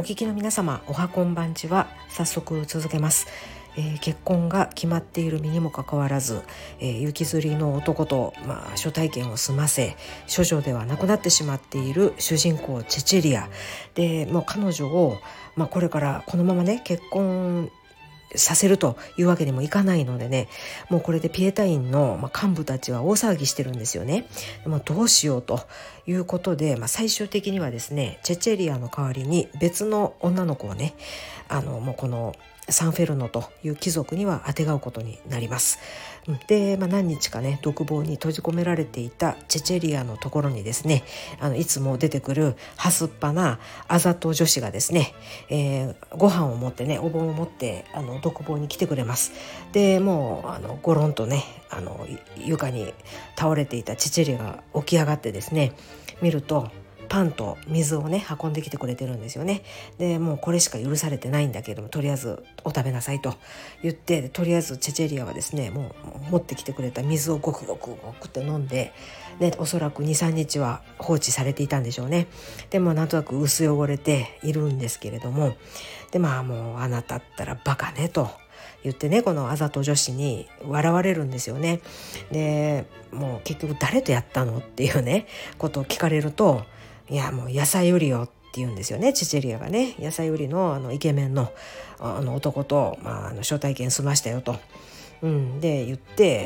聞きの皆様、おはこんばんちは。早速続けます。結婚が決まっている身にもかかわらず、雪吊りの男と、初体験を済ませ処女ではなくなってしまっている主人公チェチェリアで、もう彼女を、これからこのままね結婚させるというわけにもいかないのでね、もうこれでピエタインの幹部たちは大騒ぎしてるんですよね。もうどうしようということで、最終的にはですね、チェチェリアの代わりに別の女の子をね、もうこのサンフェルノという貴族にはあてがうことになります。で、何日かね独房に閉じ込められていたチェチェリアのところにですね、いつも出てくるはすっぱなあざと女子がですね、ご飯を持ってね、お盆を持って独房に来てくれます。でもうゴロンとね床に倒れていたチェチェリアが起き上がってですね、見るとパンと水をね運んできてくれてるんですよね。でもうこれしか許されてないんだけれども、とりあえずお食べなさいと言って、とりあえずチェチェリアはですね、もう持ってきてくれた水をごくごくごくって飲んで、おそらく 2,3 日は放置されていたんでしょうね。でもなんとなく薄汚れているんですけれども、でもうあなたったらバカねと言ってね、このあざと女子に笑われるんですよね。でもう結局誰とやったのっていうねことを聞かれると、いやもう野菜売りよって言うんですよね、チェチェリアがね。野菜売りのイケメンの男と、初体験済ましたよと、で言って、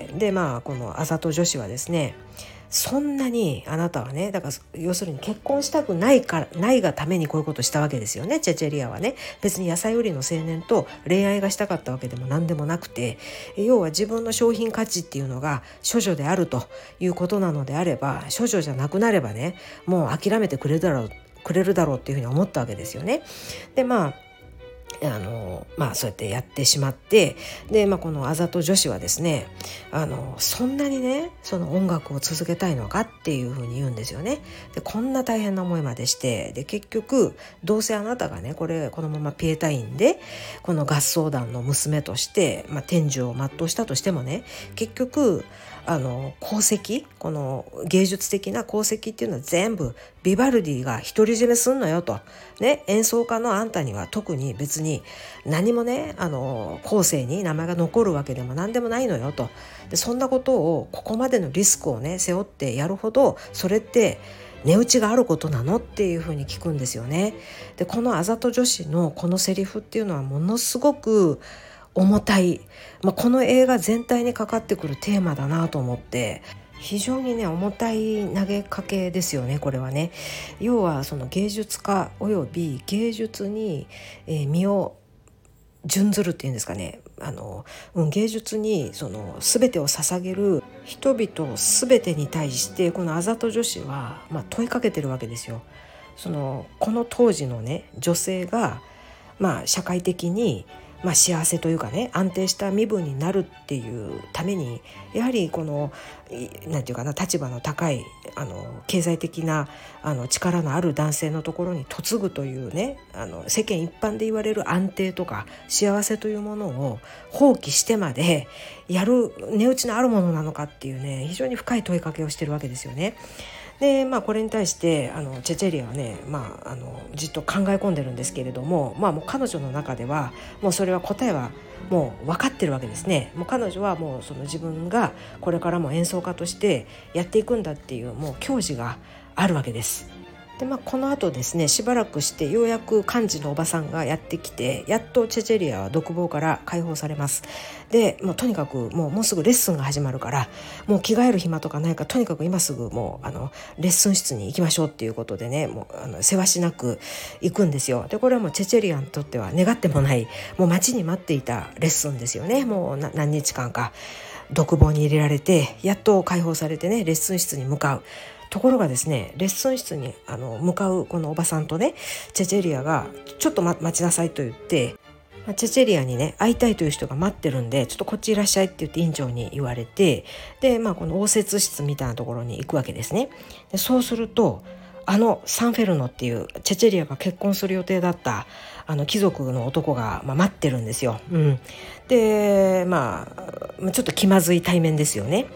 でこのあざと女子はですね、そんなにあなたはね、だから要するに結婚したくないがためにこういうことしたわけですよね。チェチェリアはね、別に野菜売りの青年と恋愛がしたかったわけでも何でもなくて、要は自分の商品価値っていうのが処女であるということなのであれば、処女じゃなくなればね、もう諦めてくれるだろうっていうふうに思ったわけですよね。でそうやってやってしまって、で、このあざと女子はですね、そんなにねその音楽を続けたいのかっていうふうに言うんですよね。でこんな大変な思いまでして、で結局どうせあなたがねこのままピエタインでこの合奏団の娘として、天寿を全うしたとしてもね、結局功績、この芸術的な功績っていうのは全部ビバルディが独り占めすんのよと、ね、演奏家のあんたには特に別に何もね後世に名前が残るわけでも何でもないのよと。でそんなことをここまでのリスクをね背負ってやるほど、それって値打ちがあることなのっていうふうに聞くんですよね。でこのあざと女子のこのセリフっていうのはものすごく重たい、この映画全体にかかってくるテーマだなと思って、非常にね重たい投げかけですよね、これはね。要はその芸術家および芸術に、身を準ずるっていうんですかね、芸術にその全てを捧げる人々全てに対してこのあざと女子は、問いかけてるわけですよ。この当時のね女性が、社会的に幸せというかね、安定した身分になるっていうために、やはりこのなんていうかな、立場の高い経済的な力のある男性のところに嫁ぐというね、世間一般で言われる安定とか幸せというものを放棄してまでやる値打ちのあるものなのかっていうね、非常に深い問いかけをしてるわけですよね。でこれに対してチェチェリアはね、じっと考え込んでるんですけれども、もう彼女の中ではもうそれは答えはもう分かってるわけですね。もう彼女はもうその自分がこれからも演奏家としてやっていくんだっていうもう矜持があるわけです。でこの後ですね、しばらくしてようやく幹事のおばさんがやってきて、やっとチェチェリアは独房から解放されます。でもうとにかくもうすぐレッスンが始まるから、もう着替える暇とかないから、とにかく今すぐもうレッスン室に行きましょうっていうことでね、もうせわしなく行くんですよ。でこれはもうチェチェリアにとっては願ってもない、もう待ちに待っていたレッスンですよね。もう何日間か独房に入れられて、やっと解放されてねレッスン室に向かう。ところがですね、レッスン室に向かうこのおばさんとねチェチェリアがちょっと待ちなさいと言って、チェチェリアにね会いたいという人が待ってるんで、ちょっとこっちいらっしゃいって言って院長に言われて、でこの応接室みたいなところに行くわけですね。でそうするとサンフェルノっていうチェチェリアが結婚する予定だった貴族の男が、待ってるんですよ。でちょっと気まずい対面ですよね。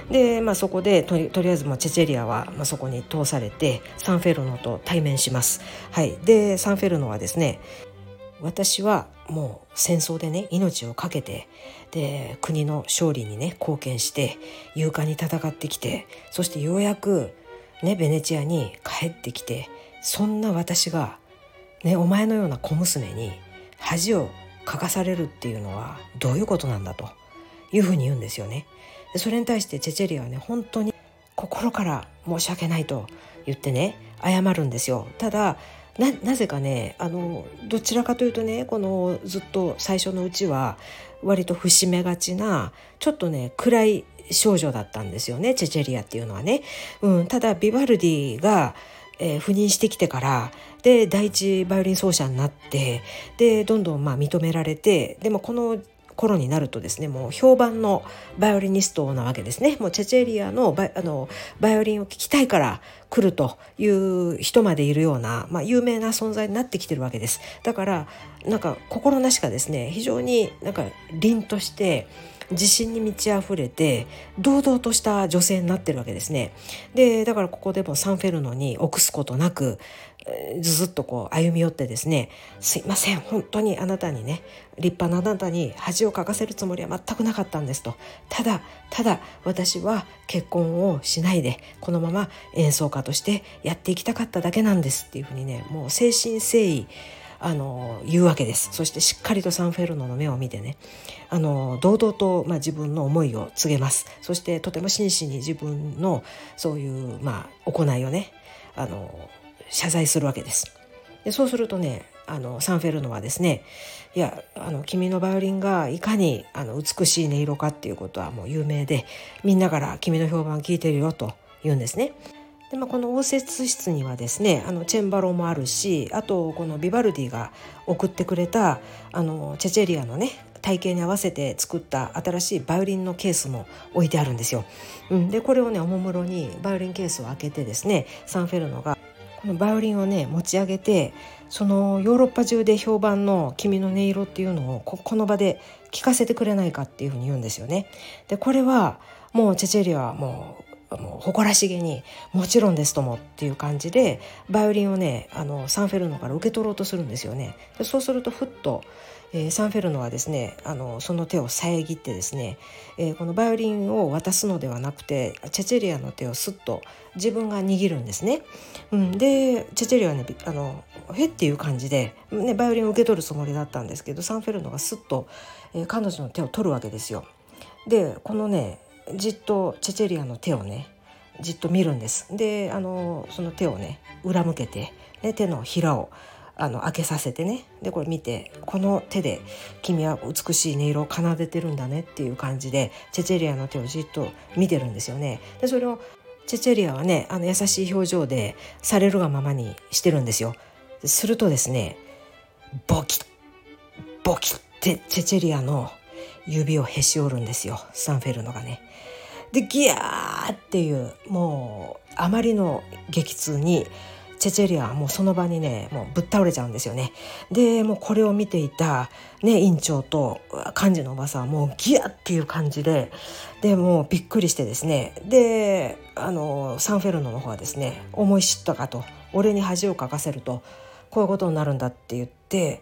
で、そこでとりあえずチェチェリアは、そこに通されてサンフェルノと対面します。はい、でサンフェルノはですね、私はもう戦争でね命を懸けて、で国の勝利にね貢献して勇敢に戦ってきて、そしてようやくねベネチアに帰ってきて、そんな私がねお前のような小娘に恥をかかされるっていうのはどういうことなんだというふうに言うんですよね。でそれに対してチェチェリアはね本当に心から申し訳ないと言ってね謝るんですよ。ただなぜかねどちらかというとね、このずっと最初のうちは割と節目がちなちょっとね暗い少女だったんですよね、チェチェリアっていうのはね。ただビバルディが赴任してきてからで第一バイオリン奏者になって、でどんどん認められて、でもこの頃になるとですね、もう評判のバイオリニストなわけですね。もうチェチェリアのバイオリンを聴きたいから来るという人までいるような、有名な存在になってきてるわけです。だから心なしかですね、非常に凛として自信に満ち溢れて堂々とした女性になってるわけですね。でだからここでもサンフェルノに臆すことなくずっと歩み寄ってですね、すいません本当にあなたにね、立派なあなたに恥をかかせるつもりは全くなかったんですと、ただ私は結婚をしないでこのまま演奏家としてやっていきたかっただけなんですっていうふうにね、もう誠心誠意言うわけです。そしてしっかりとサンフェルノの目を見てね、堂々と、自分の思いを告げます。そしてとても真摯に自分のそういう、行いをね謝罪するわけです。でそうするとねサンフェルノはですね、いや君のバイオリンがいかに美しい音色かっていうことはもう有名で、みんなから君の評判聞いてるよと言うんですね。でこの応接室にはですねチェンバロもあるし、あとこのビバルディが送ってくれたチェチェリアのね体型に合わせて作った新しいバイオリンのケースも置いてあるんですよ。でこれをねおもむろにバイオリンケースを開けてですね、サンフェルノがこのバイオリンをね持ち上げて、そのヨーロッパ中で評判の君の音色っていうのをこの場で聞かせてくれないかっていうふうに言うんですよね。でこれはもうチェチェリアはもう誇らしげにもちろんですともっていう感じでバイオリンをねサンフェルノから受け取ろうとするんですよね。でそうするとふっと、サンフェルノはですねその手を遮ってですね、このバイオリンを渡すのではなくてチェチェリアの手をスッと自分が握るんですね。でチェチェリアはねへっていう感じで、バイオリンを受け取るつもりだったんですけど、サンフェルノがスッと、彼女の手を取るわけですよ。でこのねじっとチェチェリアの手をねじっと見るんです。でその手をね裏向けて、手のひらを開けさせてね、でこれ見て、この手で君は美しい音色を奏でてるんだねっていう感じでチェチェリアの手をじっと見てるんですよね。でそれをチェチェリアはね優しい表情でされるがままにしてるんですよ。するとですね、ボキッボキッってチェチェリアの指をへし折るんですよ、サンフェルノがね。でギャーっていうもうあまりの激痛にチェチェリアはもうその場にねもうぶっ倒れちゃうんですよね。でもうこれを見ていた、院長と幹事のおばさんはもうギャーっていう感じでもうびっくりしてですね、でサンフェルノの方はですね、思い知ったかと、俺に恥をかかせるとこういうことになるんだって言って、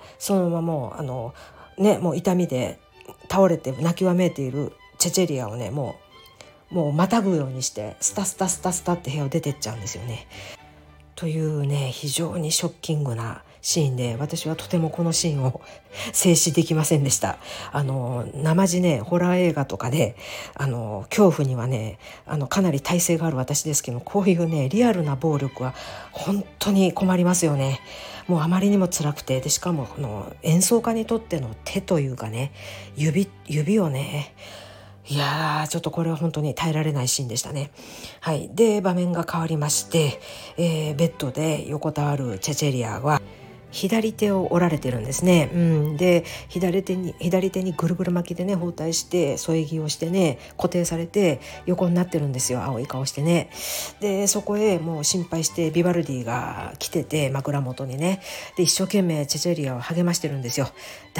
そのままもう痛みで倒れて泣きわめいているチェチェリアをねもうまたぐようにしてスタスタスタスタって部屋を出てっちゃうんですよね。というね非常にショッキングなシーンで、私はとてもこのシーンを静止できませんでした。生地ねホラー映画とかで恐怖にはねかなり耐性がある私ですけど、こういうねリアルな暴力は本当に困りますよね。もうあまりにも辛くて、でしかも演奏家にとっての手というかね指をね、いやちょっとこれは本当に耐えられないシーンでしたね。はい、で場面が変わりまして、ベッドで横たわるチェチェリアは左手を折られてるんですね。で左手にぐるぐる巻きでね包帯して添え木をしてね固定されて横になってるんですよ、青い顔してね。でそこへもう心配してビバルディが来てて、枕元にねで一生懸命チェチェリアを励ましてるんですよ。大丈夫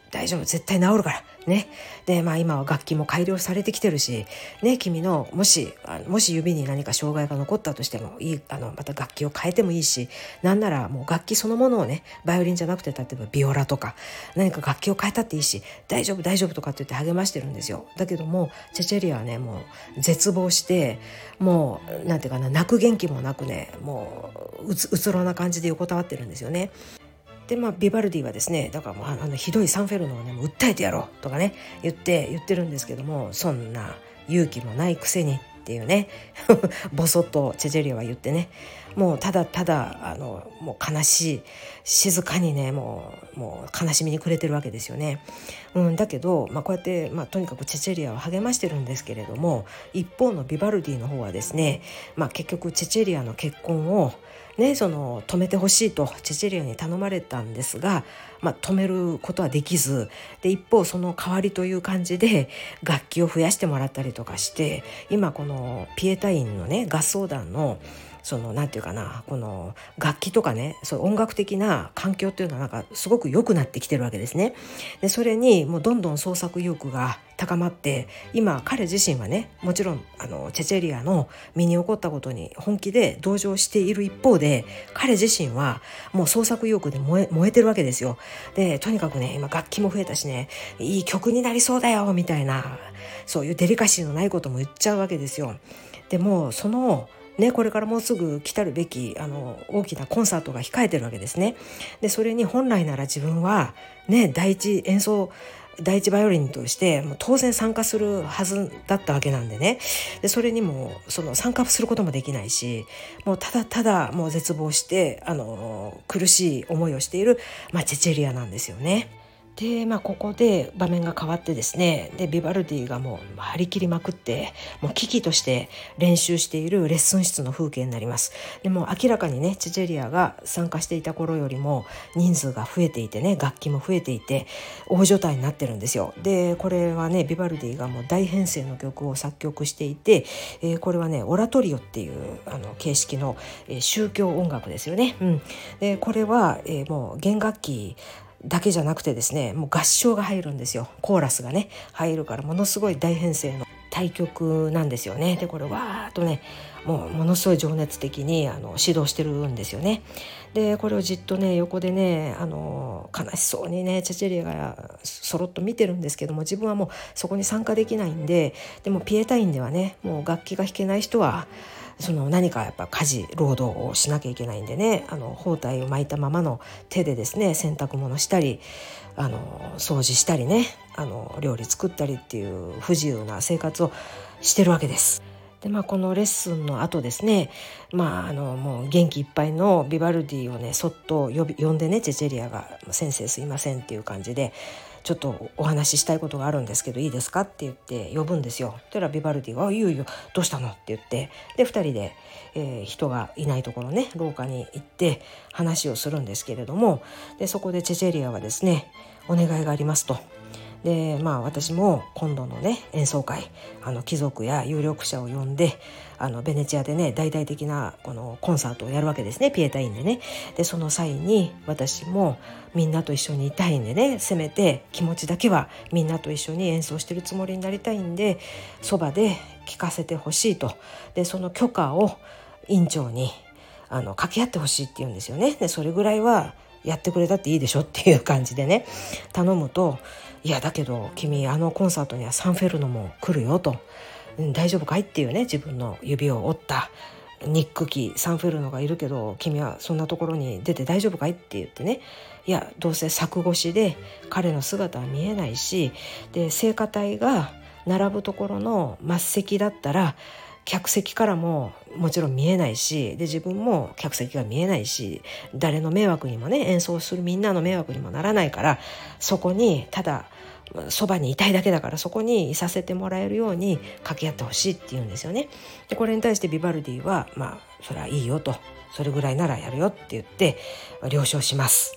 大丈夫、絶対治るからね。で今は楽器も改良されてきてるしね、君のもし指に何か障害が残ったとしてもいい、また楽器を変えてもいいし、なんならもう楽器そのものをね、バイオリンじゃなくて例えばビオラとか何か楽器を変えたっていいし、大丈夫大丈夫とかって言って励ましてるんですよ。だけどもチェチェリアはね、もう絶望して、もうなんていうかな、泣く元気もなくね、もううつろな感じで横たわってるんですよね。でビバルディはですね、だからもうひどいサンフェルノをね、もう訴えてやろうとかね言ってるんですけども、そんな勇気もないくせにっていうねボソッとチェチェリアは言ってね、もうただただもう悲しい、静かにね、もう悲しみに暮れてるわけですよね。だけど、こうやって、とにかくチェチェリアを励ましてるんですけれども、一方のビバルディの方はですね、結局チェチェリアの結婚をね、止めてほしいとチェチェリアに頼まれたんですが、止めることはできず、で一方その代わりという感じで楽器を増やしてもらったりとかして、今このピエタインのね、合奏団のなんていうかな、この楽器とかね、そう音楽的な環境っていうのはなんかすごく良くなってきてるわけですね。でそれにもうどんどん創作意欲が高まって、今彼自身はね、もちろんチェチェリアの身に起こったことに本気で同情している一方で、彼自身はもう創作意欲で燃えてるわけですよ。でとにかくね、今楽器も増えたしね、いい曲になりそうだよみたいな、そういうデリカシーのないことも言っちゃうわけですよ。でもこれからもうすぐ来たるべき大きなコンサートが控えてるわけですね。でそれに本来なら自分はね、第一バイオリンとしてもう当然参加するはずだったわけなんでね。でそれにも参加することもできないし、もうただただもう絶望して苦しい思いをしている、チェチェリアなんですよね。でここで場面が変わってですね、でビバルディがもう張り切りまくって、もう危機として練習しているレッスン室の風景になります。でも明らかにね、チェチェリアが参加していた頃よりも人数が増えていてね、楽器も増えていて大所帯になってるんですよ。でこれはね、ビバルディがもう大編成の曲を作曲していて、これはねオラトリオっていう形式の、宗教音楽ですよね。でこれは、もう弦楽器だけじゃなくてですね、もう合唱が入るんですよ。コーラスがね入るから、ものすごい大編成の対曲なんですよね。でこれわーっとね、ものすごい情熱的に指導してるんですよね。でこれをじっとね横でね悲しそうにねチェチェリアがそろっと見てるんですけども、自分はもうそこに参加できないんで、でもピエタインではね、もう楽器が弾けない人は何かやっぱ家事労働をしなきゃいけないんでね、包帯を巻いたままの手でですね、洗濯物したり掃除したりね、料理作ったりっていう不自由な生活をしてるわけです。でこのレッスンの後ですね、もう元気いっぱいのビバルディをねそっと呼んでね、チェチェリアが先生すいませんっていう感じで、ちょっとお話ししたいことがあるんですけどいいですかって言って呼ぶんですよ。そしたらビバルディがいいよどうしたのって言って、で2人で、人がいないところね、廊下に行って話をするんですけれども、でそこでチェチェリアはですね、お願いがありますと。で私も今度のね演奏会、貴族や有力者を呼んでベネチアでね大々的なこのコンサートをやるわけですね、ピエタインでね。でその際に私もみんなと一緒にいたいんでね、せめて気持ちだけはみんなと一緒に演奏してるつもりになりたいんで、そばで聴かせてほしいと。でその許可を院長に掛け合ってほしいって言うんですよね。でそれぐらいはやってくれたっていいでしょっていう感じでね頼むと、いやだけど君コンサートにはサンフェルノも来るよと、大丈夫かいっていうね、自分の指を折ったニック機サンフェルノがいるけど君はそんなところに出て大丈夫かいって言ってね、いやどうせ柵越しで彼の姿は見えないし、で聖歌隊が並ぶところの末席だったら客席からももちろん見えないし、で自分も客席が見えないし、誰の迷惑にもね、演奏するみんなの迷惑にもならないから、そこにただそばにいたいだけだから、そこにいさせてもらえるように掛け合ってほしいって言うんですよね。でこれに対してビバルディはそれはいいよと、それぐらいならやるよって言って了承します。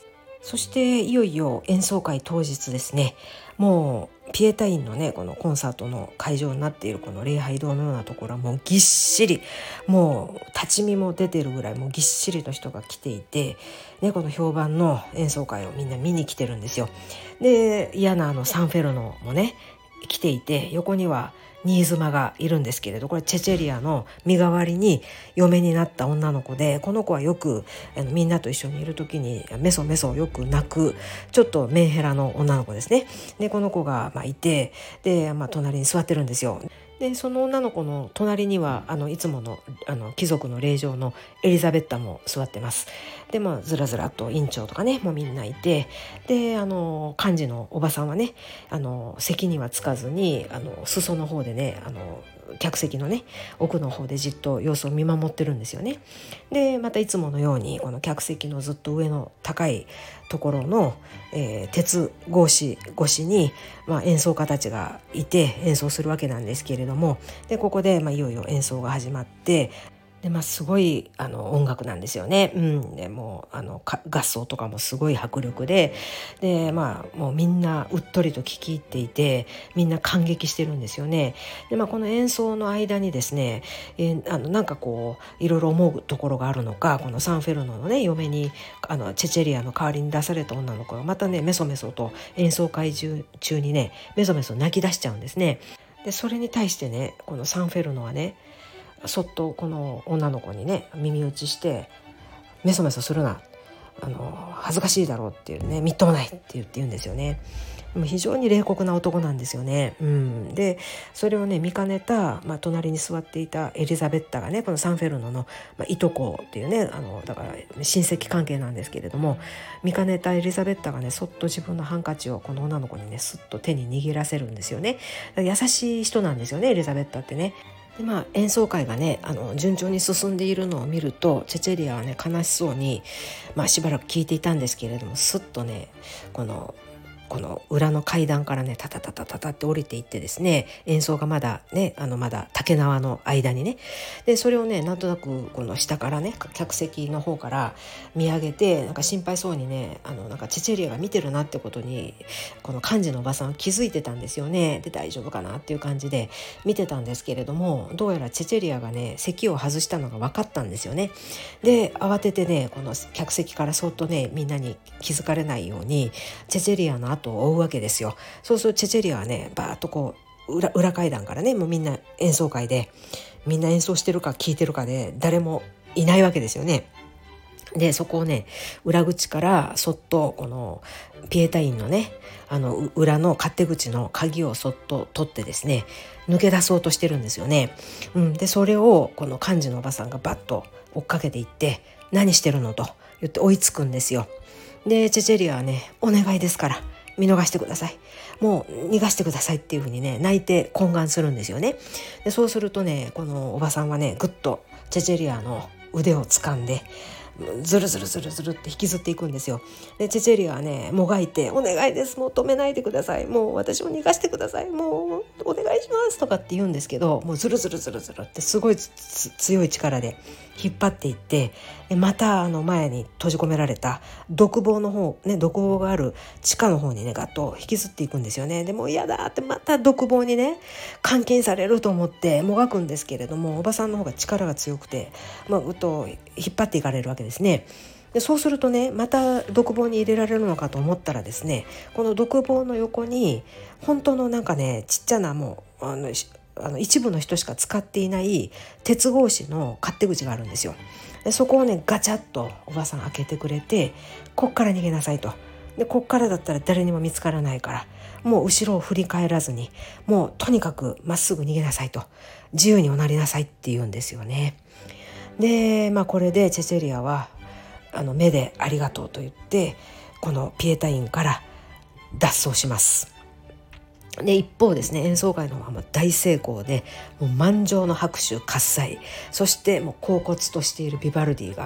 そしていよいよ演奏会当日ですね。もうピエタインのねこのコンサートの会場になっているこの礼拝堂のようなところはもうぎっしり、もう立ち見も出てるぐらいもうぎっしりの人が来ていて、ね、この評判の演奏会をみんな見に来てるんですよ。で嫌なサンフェルノもね来ていて、横には新妻がいるんですけれど、これチェチェリアの身代わりに嫁になった女の子で、この子はよくみんなと一緒にいる時にメソメソよく泣くちょっとメンヘラの女の子ですね。でこの子がいて、で、隣に座ってるんですよ。でその女の子の隣にはいつもの貴族の令嬢のエリザベッタも座ってます。でずらずらと院長とかねもうみんないて、で幹事のおばさんはね席にはつかずに裾の方でね客席のね奥の方でじっと様子を見守ってるんですよね。でまたいつものようにこの客席のずっと上の高いところの、鉄格子越しに、演奏家たちがいて演奏するわけなんですけれども、でここで、いよいよ演奏が始まって、ですごい音楽なんですよね。でもう合奏とかもすごい迫力で、もうみんなうっとりと聞き入っていて、みんな感激してるんですよね。でこの演奏の間にですね、なんかこういろいろ思うところがあるのか、このサンフェルノのね嫁にチェチェリアの代わりに出された女の子がまたねメソメソと演奏会中にねメソメソ泣き出しちゃうんですね。でそれに対してねこのサンフェルノはねそっとこの女の子にね耳打ちして、メソメソするな、恥ずかしいだろうっていうね、みっともないって言うんですよね。もう非常に冷酷な男なんですよね。でそれをね見かねた、隣に座っていたエリザベッタがねこのサンフェルノの、いとこっていうねだから親戚関係なんですけれども、見かねたエリザベッタがねそっと自分のハンカチをこの女の子にねすっと手に握らせるんですよね。優しい人なんですよねエリザベッタってね。で演奏会がね順調に進んでいるのを見ると、チェチェリアはね悲しそうに、しばらく聞いていたんですけれども、すっとねこの裏の階段からねタタタタタタって降りていってですね、演奏がまだねまだ竹縄の間にね、でそれをねなんとなくこの下からね客席の方から見上げて、なんか心配そうにねなんかチェチェリアが見てるなってことにこの幹事のおばさんは気づいてたんですよね。で大丈夫かなっていう感じで見てたんですけれども、どうやらチェチェリアがね席を外したのが分かったんですよね。で慌ててねこの客席からそっとねみんなに気づかれないようにチェチェリアの後を追うわけですよ。そうするとチェチェリアはねバーッとこう裏階段からねもうみんな演奏会でみんな演奏してるか聴いてるかで誰もいないわけですよね。でそこをね裏口からそっとこのピエタインのね裏の勝手口の鍵をそっと取ってですね抜け出そうとしてるんですよね。でそれをこの幹事のおばさんがバッと追っかけていって、何してるのと言って追いつくんですよ。でチェチェリアはねお願いですから見逃してください、もう逃がしてくださいっていう風にね泣いて懇願するんですよね。でそうするとねこのおばさんはねぐっとチェチェリアの腕を掴んでずるずるずるずるって引きずっていくんですよ。でチェチェリアはねもがいて、お願いです、もう止めないでください、もう私を逃がしてください、もうお願いしますとかって言うんですけど、もうずるずるずるずるってすごい強い力で引っ張っていって、でまた前に閉じ込められた独房の方ね、独房がある地下の方にねガッと引きずっていくんですよね。でもう嫌だってまた独房にね監禁されると思ってもがくんですけれども、おばさんの方が力が強くてぐっと引っ張っていかれるわけですね。でそうするとねまた独房に入れられるのかと思ったらですね、この独房の横に本当のなんかねちっちゃなもう一部の人しか使っていない鉄格子の勝手口があるんですよ。でそこをねガチャッとおばさん開けてくれて、こっから逃げなさいと。でこっからだったら誰にも見つからないから、もう後ろを振り返らずにもうとにかくまっすぐ逃げなさいと、自由におなりなさいって言うんですよね。でこれでチェチェリアは目でありがとうと言ってこのピエタインから脱走します。で一方ですね演奏会の方は大成功で、もう満場の拍手喝采、そしてもう恍惚としているビバルディが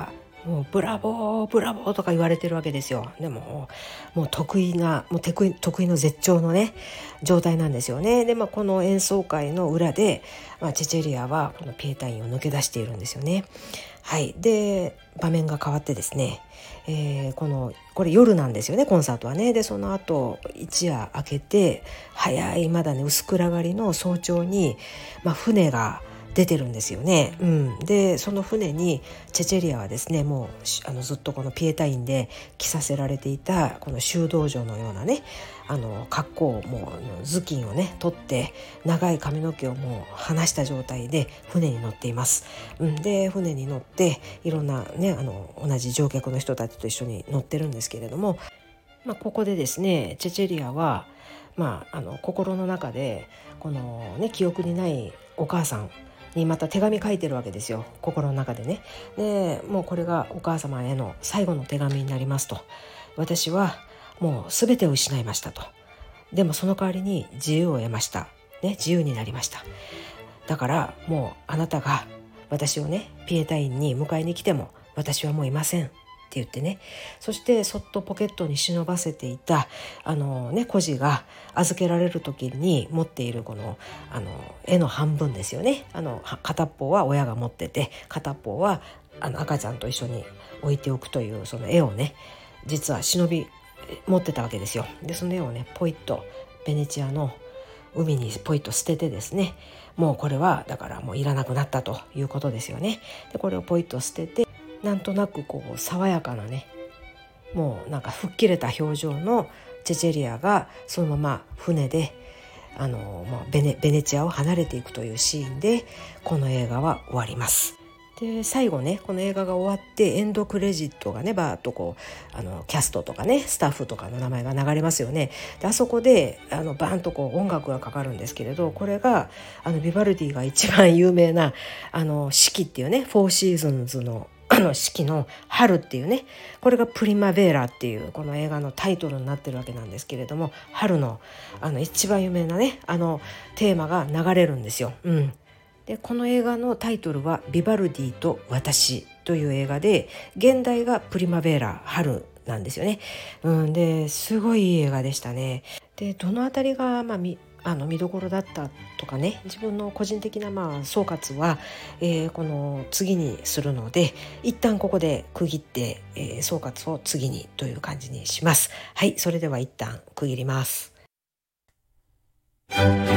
もうブラボーブラボーとか言われてるわけですよ。でももう得意の絶頂のね状態なんですよね。で、この演奏会の裏で、チェチェリアはこのピエタインを抜け出しているんですよね。はい、で場面が変わってですね、これ夜なんですよね、コンサートはね。でその後一夜明けて早いまだね薄暗がりの早朝に、船が出てるんですよね。でその船にチェチェリアはですねもうずっとこのピエタインで着させられていたこの修道女のようなね格好をもう頭巾をね取って長い髪の毛をもう離した状態で船に乗っています。で船に乗っていろんなね同じ乗客の人たちと一緒に乗ってるんですけれども、ここでですねチェチェリアは、心の中でこのね記憶にないお母さんにまた手紙書いてるわけですよ、心の中でね。でもうこれがお母様への最後の手紙になりますと。私はもう全てを失いましたと。でもその代わりに自由を得ました、自由になりました。だからもうあなたが私をねピエタインに迎えに来ても私はもういませんって言ってね、そしてそっとポケットに忍ばせていた孤児が預けられる時に持っているこの絵の半分ですよね。片っぽは親が持ってて片っぽは赤ちゃんと一緒に置いておくというその絵をね実は忍び持ってたわけですよ。でその絵をねポイッとベネチアの海にポイッと捨ててですね、もうこれはだからもういらなくなったということですよね。でこれをポイッと捨ててなんとなくこう爽やかなねもうなんか吹っ切れた表情のチェチェリアがそのまま船でベネチアを離れていくというシーンでこの映画は終わります。で最後ねこの映画が終わってエンドクレジットがねバーッとこうキャストとかねスタッフとかの名前が流れますよね。であそこでバーンとこう音楽がかかるんですけれど、これがビバルディが一番有名な四季っていうねフォーシーズンズの四季の春っていうね、これがプリマベーラっていうこの映画のタイトルになってるわけなんですけれども、春の一番有名なねテーマが流れるんですよ。でこの映画のタイトルはビバルディと私という映画で、現代がプリマベーラ春なんですよね。ですごいいい映画でしたね。でどのあたりが見どころだったとかね、自分の個人的な総括は、この次にするので一旦ここで区切って、総括を次にという感じにします。はい、それでは一旦区切ります。